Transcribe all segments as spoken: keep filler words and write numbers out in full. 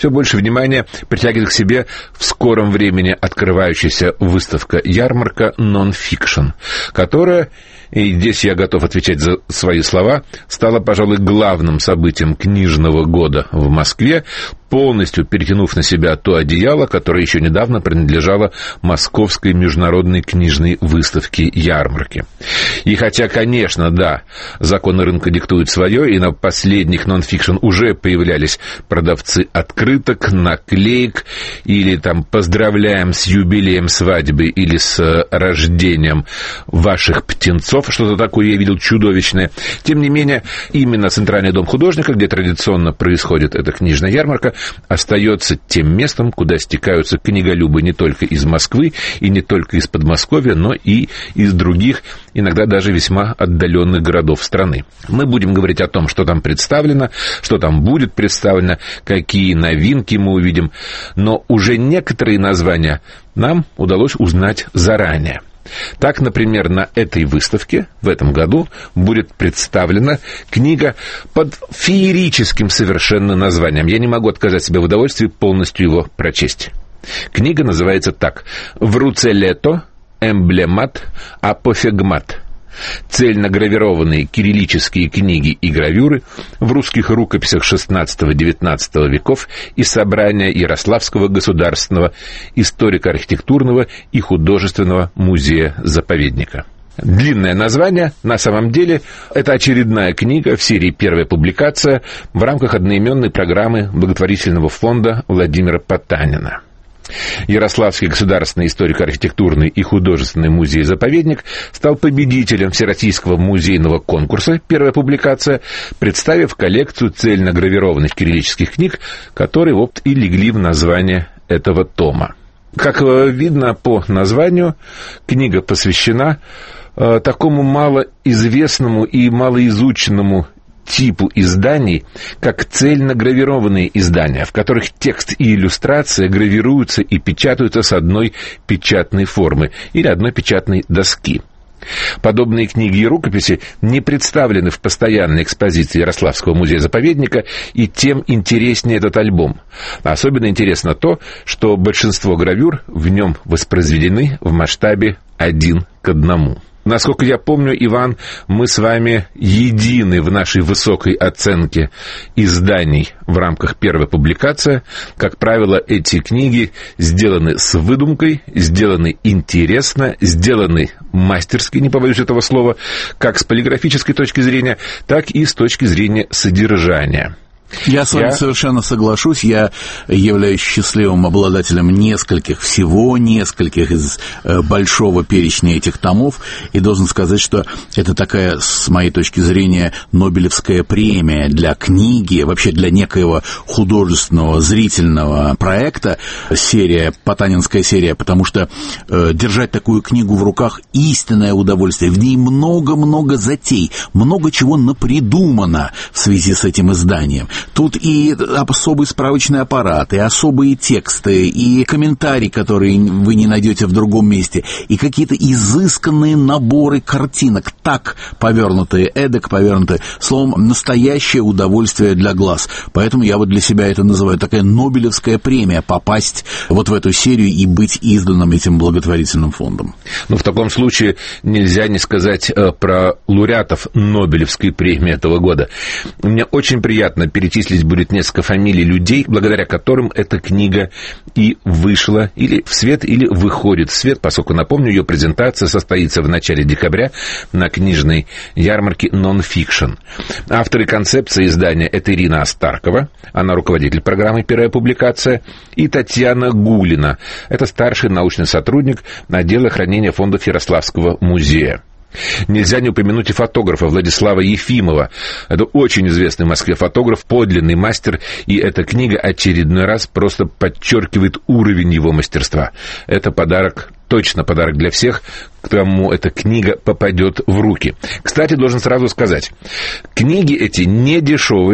все больше внимания притягивает к себе в скором времени открывающаяся выставка-ярмарка «Нон-фикшн», которая, и здесь я готов отвечать за свои слова, стала, пожалуй, главным событием книжного года в Москве, полностью перетянув на себя то одеяло, которое еще недавно принадлежало Московской международной книжной выставке ярмарки. И хотя, конечно, да, законы рынка диктуют свое, и на последних нон-фикшн уже появлялись продавцы открыток, наклеек, или там «поздравляем с юбилеем свадьбы» или с рождением ваших птенцов, что-то такое я видел чудовищное. Тем не менее, именно Центральный дом художника, где традиционно происходит эта книжная ярмарка, остается тем местом, куда стекаются книголюбы не только из Москвы и не только из Подмосковья, но и из других, иногда даже весьма отдаленных городов страны. Мы будем говорить о том, что там представлено, что там будет представлено, какие новинки мы увидим, но уже некоторые названия нам удалось узнать заранее. Так, например, на этой выставке в этом году будет представлена книга под феерическим совершенно названием. Я не могу отказать себе в удовольствии полностью его прочесть. Книга называется так: «В руце лето, эмблемат, апофегмат». Цельногравированные кириллические книги и гравюры в русских рукописях шестнадцатого-девятнадцатого веков и собрания Ярославского государственного историко-архитектурного и художественного музея-заповедника. Длинное название, на самом деле, это очередная книга в серии «Первая публикация» в рамках одноименной программы благотворительного фонда Владимира Потанина. Ярославский государственный историко-архитектурный и художественный музей-заповедник стал победителем Всероссийского музейного конкурса «Первая публикация», представив коллекцию цельногравированных кириллических книг, которые вот и легли в название этого тома. Как видно по названию, книга посвящена э, такому малоизвестному и малоизученному типу изданий, как цельногравированные издания, в которых текст и иллюстрация гравируются и печатаются с одной печатной формы или одной печатной доски. Подобные книги и рукописи не представлены в постоянной экспозиции Ярославского музея-заповедника, и тем интереснее этот альбом. Особенно интересно то, что большинство гравюр в нем воспроизведены в масштабе один к одному. Насколько я помню, Иван, мы с вами едины в нашей высокой оценке изданий в рамках первой публикации. Как правило, эти книги сделаны с выдумкой, сделаны интересно, сделаны мастерски, не побоюсь этого слова, как с полиграфической точки зрения, так и с точки зрения содержания. Я с вами я... совершенно соглашусь. Я являюсь счастливым обладателем нескольких, всего нескольких из э, большого перечня этих томов, и должен сказать, что это такая, с моей точки зрения, Нобелевская премия для книги, вообще для некоего художественного, зрительного проекта, серия, потанинская серия, потому что э, держать такую книгу в руках — истинное удовольствие. В ней много-много затей, много чего напридумано в связи с этим изданием. Тут и особый справочный аппарат, и особые тексты, и комментарии, которые вы не найдете в другом месте, и какие-то изысканные наборы картинок, так повернутые, эдак повернутые. Словом, настоящее удовольствие для глаз. Поэтому я вот для себя это называю такая Нобелевская премия — попасть вот в эту серию и быть изданным этим благотворительным фондом. Ну, в таком случае нельзя не сказать э, про лауреатов Нобелевской премии этого года. Мне очень приятно перечислить будет несколько фамилий людей, благодаря которым эта книга и вышла или в свет, или выходит в свет, поскольку, напомню, ее презентация состоится в начале декабря на книжной ярмарке «Нон-фикшн». Авторы концепции издания — это Ирина Астаркова, она руководитель программы «Первая публикация», и Татьяна Гулина, это старший научный сотрудник отдела хранения фондов Ярославского музея. Нельзя не упомянуть и фотографа Владислава Ефимова. Это очень известный в Москве фотограф, подлинный мастер, и эта книга очередной раз просто подчеркивает уровень его мастерства. Это подарок, точно подарок для всех, кому эта книга попадет в руки. Кстати, должен сразу сказать, книги эти не дешевые,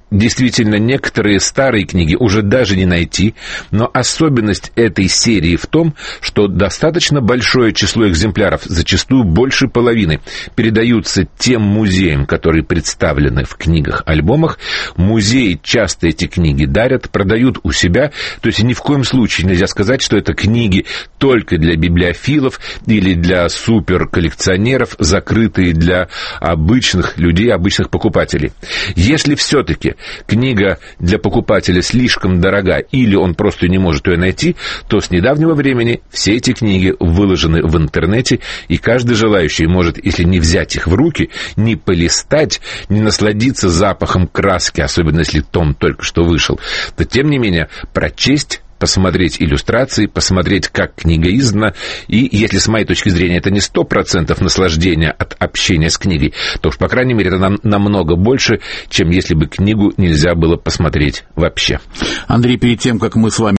Действительно, некоторые старые книги уже даже не найти, но особенность этой серии в том, что достаточно большое число экземпляров, зачастую больше половины, передаются тем музеям, которые представлены в книгах-альбомах. Музеи часто эти книги дарят, продают у себя, то есть ни в коем случае нельзя сказать, что это книги только для библиофилов или для суперколлекционеров, закрытые для обычных людей, обычных покупателей. Если все-таки книга для покупателя слишком дорога или он просто не может ее найти, то с недавнего времени все эти книги выложены в интернете, и каждый желающий может, если не взять их в руки, не полистать, не насладиться запахом краски, особенно если том только что вышел, то тем не менее прочесть, посмотреть иллюстрации, посмотреть, как книга издана, и если с моей точки зрения это не сто процентов наслаждения от общения с книгой, то уж, по крайней мере, это нам, намного больше, чем если бы книгу нельзя было посмотреть вообще. Андрей, перед тем, как мы с вами